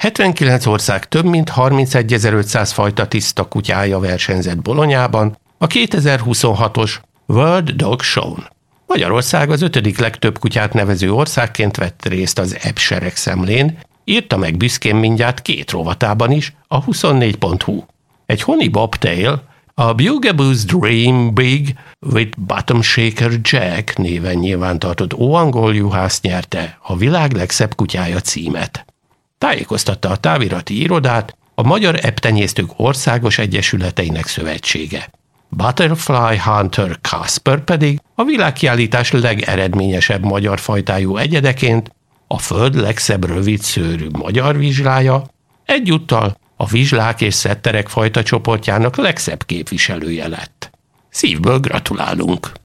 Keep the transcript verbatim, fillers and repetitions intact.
hetvenkilenc ország több mint harmincegyezer-ötszáz fajta tiszta kutyája versenyzett Bolonyában a kétezer-huszonhatos World Dog Show-n. Magyarország az ötödik legtöbb kutyát nevező országként vett részt az E B S seregszemlén, írta meg büszkén mindjárt két rovatában is a huszonnégy pont hu. Egy honi bobtail, a Bugaboo's Dream Big with Bottom Shaker Jack néven nyilvántartott óangol juhász nyerte a világ legszebb kutyája címet. Tájékoztatta a távirati irodát a Magyar Ebb-tenyésztők Országos Egyesületeinek Szövetsége. Butterfly Hunter Kasper pedig a világkiállítás legeredményesebb magyar fajtájú egyedeként a föld legszebb rövidszőrű magyar vizslája, egyúttal a vizslák és szetterek fajta csoportjának legszebb képviselője lett. Szívből gratulálunk!